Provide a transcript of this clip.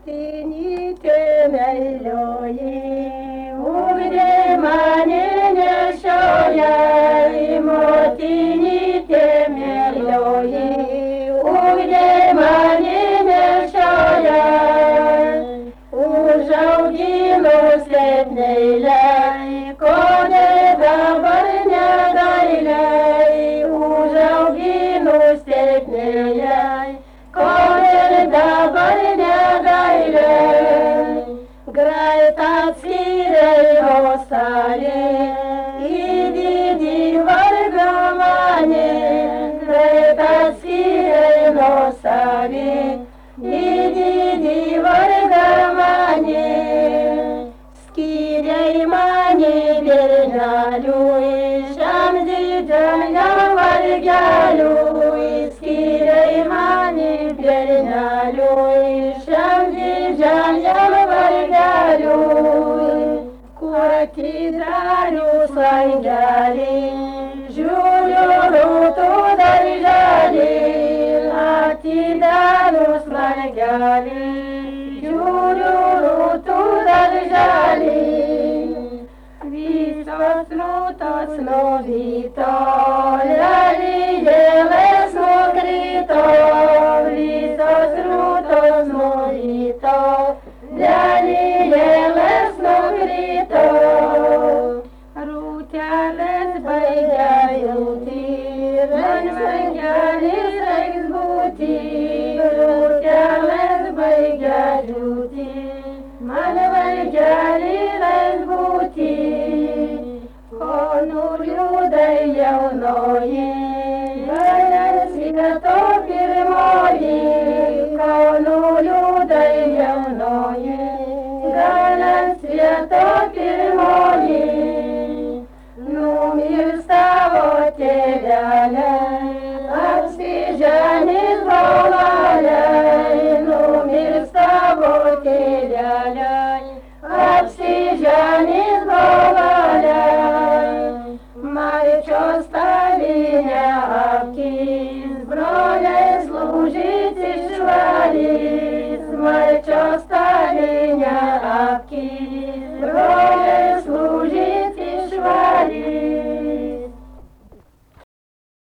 motinytė meilioji, ugdė mane nešioja, motinytė meilioji, ugdė mane nešioja, užauginus kaip neiliai, ko ne dabar negailiai, užauginus kaip neiliai, ko ne dabar negailiai. Greit atskyrei ostalį, į didį vargą mane, greit atskyrei ostalį, į didį vargą mane. Skyrei mane berneliui, šiam didžiam vargeliui, skyrei mane berneliui, šiam didžiam vargeliui. Kur atidarius langelį, žiūriu rūtų darželį, atidarius langelį, žiūriu rūtų darželį. Visos rūtos nuvyto, lelijėlės nukrito, visos rūtos nuvyto, lelijėlės nukrito. Rūtelės baigia jauti, mano vargelis reiks būti, rūtelės baigia jauti, mano vargelis reiks būti. Ko nuliūdai jaunoji, galės vieto pirmoji, ko nuliūdai jaunoji, galės vieto pirmoji. Numirs tavo tėvelė, apsiženys brolelė, numirs tavo tėvelė, apsiženys brolelė. Marčios tavi neapkys, broliais lūžys išvalys, marčios tavi